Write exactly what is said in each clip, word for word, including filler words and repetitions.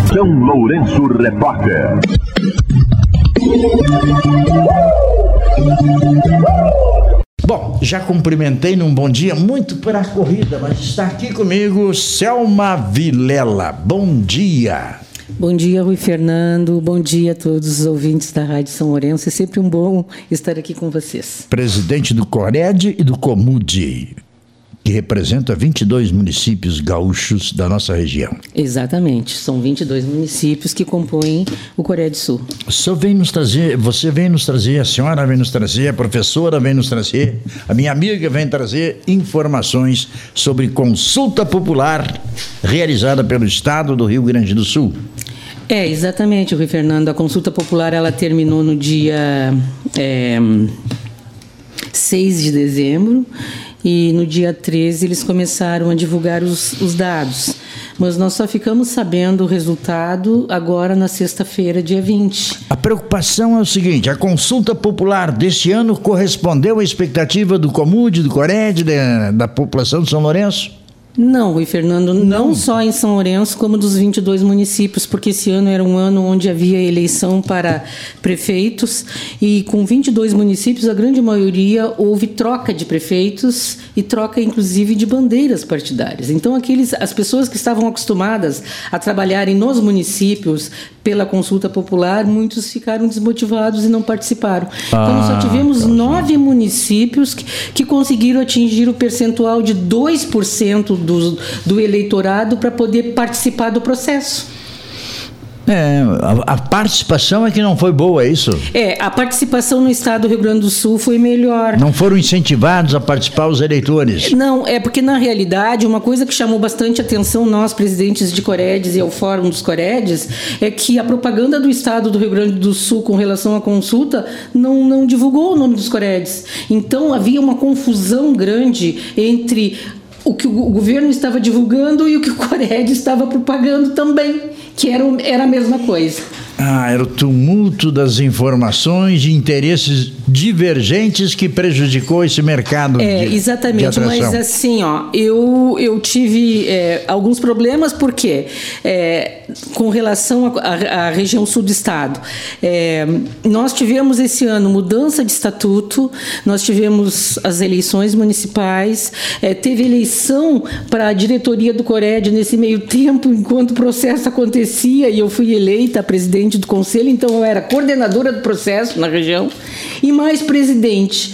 São Lourenço Repórter. Bom, já cumprimentei num bom dia muito pela corrida, mas está aqui comigo Selma Vilela. Bom dia. Bom dia, Rui Fernando. Bom dia a todos os ouvintes da Rádio São Lourenço. É sempre um bom estar aqui com vocês. Presidente do Cored e do Comude, que representa vinte e dois municípios gaúchos da nossa região. Exatamente, são vinte e dois municípios que compõem o Cored Sul. Só vem nos trazer, você vem nos trazer, a senhora vem nos trazer, a professora vem nos trazer, a minha amiga vem trazer informações sobre consulta popular realizada pelo Estado do Rio Grande do Sul. É, exatamente, Rui Fernando. A consulta popular ela terminou no dia é, seis de dezembro. E no dia treze eles começaram a divulgar os, os dados. Mas nós só ficamos sabendo o resultado agora na sexta-feira, dia vinte. A preocupação é o seguinte: a consulta popular deste ano correspondeu à expectativa do Comude, do Cored, da, da população de São Lourenço? Não, Rui Fernando, não, não só em São Lourenço, como dos vinte e dois municípios, porque esse ano era um ano onde havia eleição para prefeitos e com vinte e dois municípios, a grande maioria, houve troca de prefeitos e troca, inclusive, de bandeiras partidárias. Então, aqueles, as pessoas que estavam acostumadas a trabalharem nos municípios pela consulta popular, muitos ficaram desmotivados e não participaram. Ah, então, nós só tivemos tá nove bem. municípios que, que conseguiram atingir o percentual de dois por cento Do, do eleitorado para poder participar do processo. É, a, a participação é que não foi boa, é isso? É, a participação no estado do Rio Grande do Sul foi melhor. Não foram incentivados a participar os eleitores? Não, é porque na realidade uma coisa que chamou bastante atenção nós, presidentes de Coredes e ao Fórum dos Coredes, é que a propaganda do estado do Rio Grande do Sul com relação à consulta não, não divulgou o nome dos Coredes. Então havia uma confusão grande entre o que o governo estava divulgando e o que o Cored estava propagando também, que era, era a mesma coisa. Ah, era o tumulto das informações de interesses divergentes que prejudicou esse mercado é, de, exatamente, de atração. Mas assim, ó, eu, eu tive é, alguns problemas, porque é, com relação à região sul do estado, é, nós tivemos esse ano mudança de estatuto, nós tivemos as eleições municipais, é, teve eleição para a diretoria do Cored nesse meio tempo, enquanto o processo acontecia, e eu fui eleita presidente do conselho, então eu era coordenadora do processo na região e mais presidente.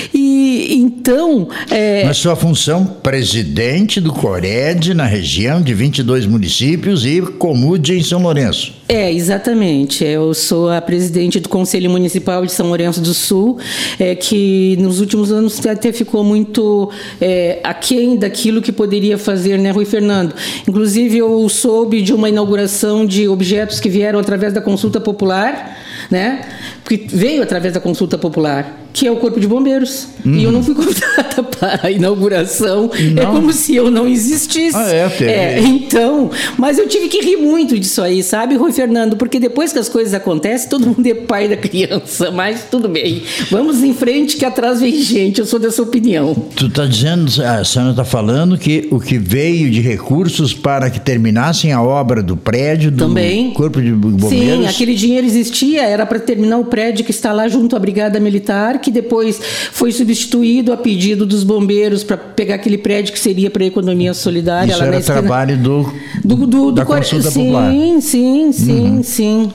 E então... É... Na sua função, presidente do Cored na região de vinte e dois municípios e Comude em São Lourenço. É, exatamente. Eu sou a presidente do Conselho Municipal de São Lourenço do Sul, é, que nos últimos anos até ficou muito é, aquém daquilo que poderia fazer, né, Rui Fernando? Inclusive, eu soube de uma inauguração de objetos que vieram através da consulta popular, né? Que veio através da consulta popular, que é o Corpo de Bombeiros. Uhum. E eu não fui convidada para a inauguração. Não. É como se eu não existisse. Ah, é, okay. é, então, mas eu tive que rir muito disso aí, sabe, Rui Fernando? Porque depois que as coisas acontecem, todo mundo é pai da criança, mas tudo bem. Vamos em frente que atrás vem gente, eu sou dessa opinião. Tu está dizendo, a senhora está falando que o que veio de recursos para que terminassem a obra do prédio do Também. Corpo de Bombeiros... Sim, aquele dinheiro existia, era para terminar o prédio que está lá junto à Brigada Militar, que depois foi substituído a pedido dos bombeiros para pegar aquele prédio que seria para a economia solidária. Isso lá era na esquina... trabalho do, do, do, do da do consulta sim, popular. Sim, sim, sim, uhum. sim.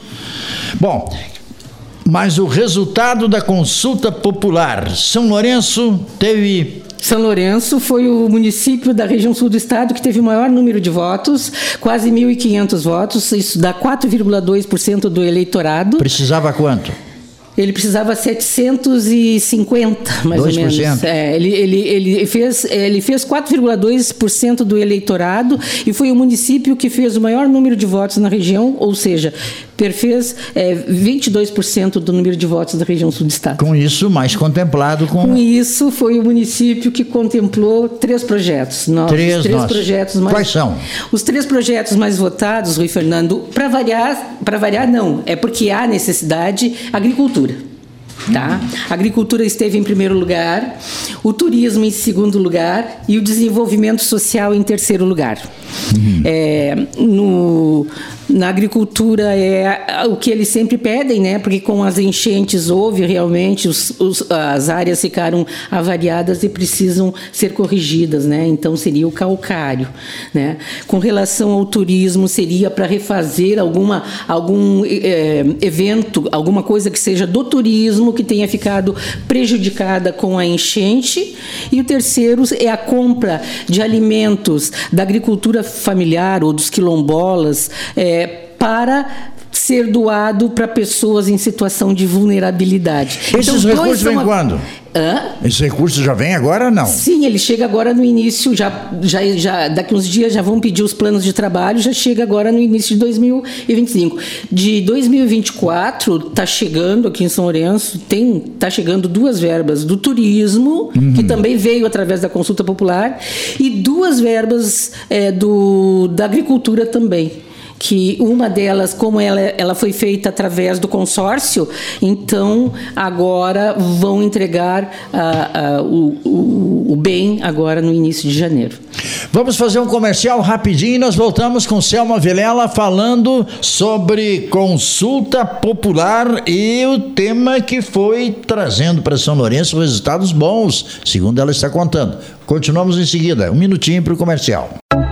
Bom, mas o resultado da consulta popular, São Lourenço teve... São Lourenço foi o município da região sul do estado que teve o maior número de votos, quase mil e quinhentos votos, isso dá quatro vírgula dois por cento do eleitorado. Precisava quanto? Ele precisava setecentos e cinquenta, mais dois por cento. ou menos. É, ele, ele, ele fez, ele fez quatro vírgula dois por cento do eleitorado e foi o município que fez o maior número de votos na região, ou seja, perfez é, vinte e dois por cento do número de votos da região sul do estado. Com isso, mais contemplado com... Com isso, foi o município que contemplou três projetos. Nós, três, três nossa. projetos mais... Quais são? Os três projetos mais votados, Rui Fernando, para variar, para variar não, é porque há necessidade, agricultura. Tá? A agricultura esteve em primeiro lugar, o turismo em segundo lugar e o desenvolvimento social em terceiro lugar. Uhum. É, no, Na agricultura é o que eles sempre pedem, né? Porque com as enchentes houve realmente, os, os, as áreas ficaram avariadas e precisam ser corrigidas, né? Então seria o calcário, né? Com relação ao turismo, seria para refazer alguma, algum é, evento, alguma coisa que seja do turismo que tenha ficado prejudicada com a enchente. E o terceiro é a compra de alimentos da agricultura familiar ou dos quilombolas, é, para ser doado para pessoas em situação de vulnerabilidade. Esses então, recursos vêm quando? Hã? Esses recursos já vêm agora ou não? Sim, ele chega agora no início, já, já, já, daqui uns dias já vão pedir os planos de trabalho, já chega agora no início de dois mil e vinte e cinco. De dois mil e vinte e quatro, está chegando aqui em São Lourenço, tem, tá chegando duas verbas do turismo, uhum. que também veio através da consulta popular, e duas verbas é, do, da agricultura também. Que uma delas, como ela, ela foi feita através do consórcio, então agora vão entregar uh, uh, o, o, o bem agora no início de janeiro. Vamos fazer um comercial rapidinho e nós voltamos com Selma Vilela falando sobre consulta popular e o tema que foi trazendo para São Lourenço resultados bons, segundo ela está contando. Continuamos em seguida, um minutinho para o comercial.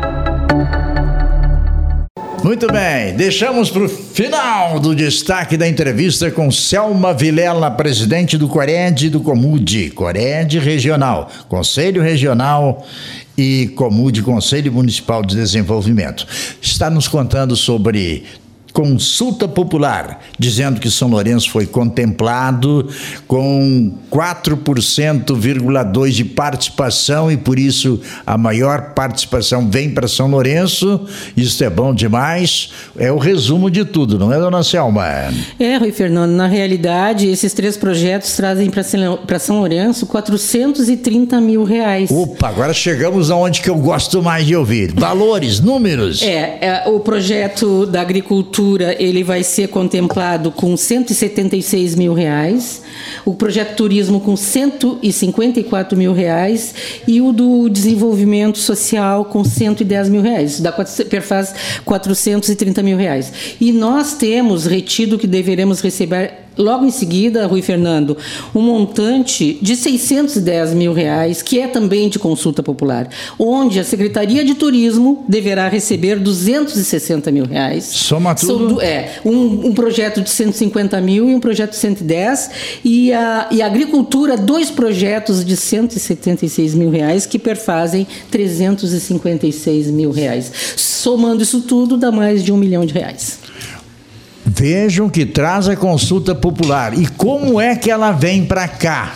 Muito bem, deixamos para o final do destaque da entrevista com Selma Vilela, presidente do Cored e do Comude, Cored Regional, Conselho Regional e Comude, Conselho Municipal de Desenvolvimento. Está nos contando sobre consulta popular, dizendo que São Lourenço foi contemplado com quatro por cento vírgula dois por cento de participação e por isso a maior participação vem para São Lourenço. Isso é bom demais. É o resumo de tudo, não é, dona Selma? É, Rui Fernando, na realidade esses três projetos trazem para São Lourenço quatrocentos e trinta mil reais. Opa, agora chegamos aonde que eu gosto mais de ouvir. Valores, números. É, é o projeto da agricultura ele vai ser contemplado com cento e setenta e seis mil reais, o projeto turismo com cento e cinquenta e quatro mil reais e o do desenvolvimento social com cento e dez mil reais. Isso dá, perfaz quatrocentos e trinta mil reais. E nós temos retido que deveremos receber logo em seguida, Rui Fernando, um montante de seiscentos e dez mil reais, que é também de consulta popular, onde a Secretaria de Turismo deverá receber duzentos e sessenta mil reais. Soma tudo? É, um, um projeto de cento e cinquenta mil e um projeto de cento e dez, e a, e a agricultura, dois projetos de cento e setenta e seis mil reais, que perfazem trezentos e cinquenta e seis mil reais. Somando isso tudo, dá mais de um milhão de reais. Vejam que traz a consulta popular. E como é que ela vem para cá?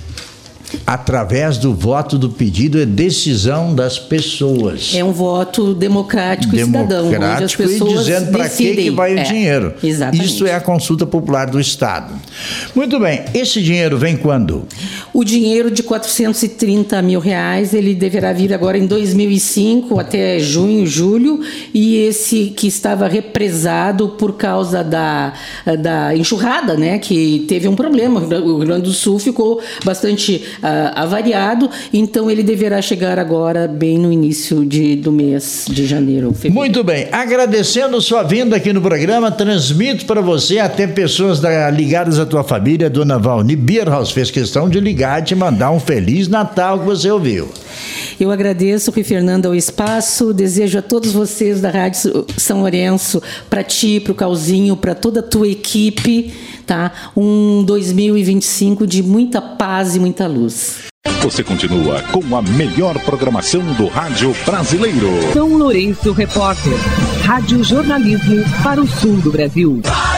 Através do voto do pedido e decisão das pessoas. É um voto democrático, democrático e cidadão, onde as pessoas e dizendo para que, que vai é, o dinheiro. Exatamente. Isso é a consulta popular do Estado. Muito bem, esse dinheiro vem quando? O dinheiro de quatrocentos e trinta mil reais, ele deverá vir agora em dois mil e cinco, até junho, julho, e esse que estava represado por causa da, da enxurrada, né, que teve um problema. O Rio Grande do Sul ficou bastante Uh, avariado, então ele deverá chegar agora bem no início de, do mês de janeiro. Fevereiro. Muito bem, agradecendo sua vinda aqui no programa, transmito para você, até pessoas da, ligadas à tua família, dona Valni Bierhaus fez questão de ligar e te mandar um Feliz Natal que você ouviu. Eu agradeço, Rui Fernando, ao espaço, desejo a todos vocês da Rádio São Lourenço, para ti, para o Calzinho, para toda a tua equipe, tá? Um dois mil e vinte e cinco de muita paz e muita luz. Você continua com a melhor programação do rádio brasileiro. São Lourenço Repórter, rádio jornalismo para o sul do Brasil.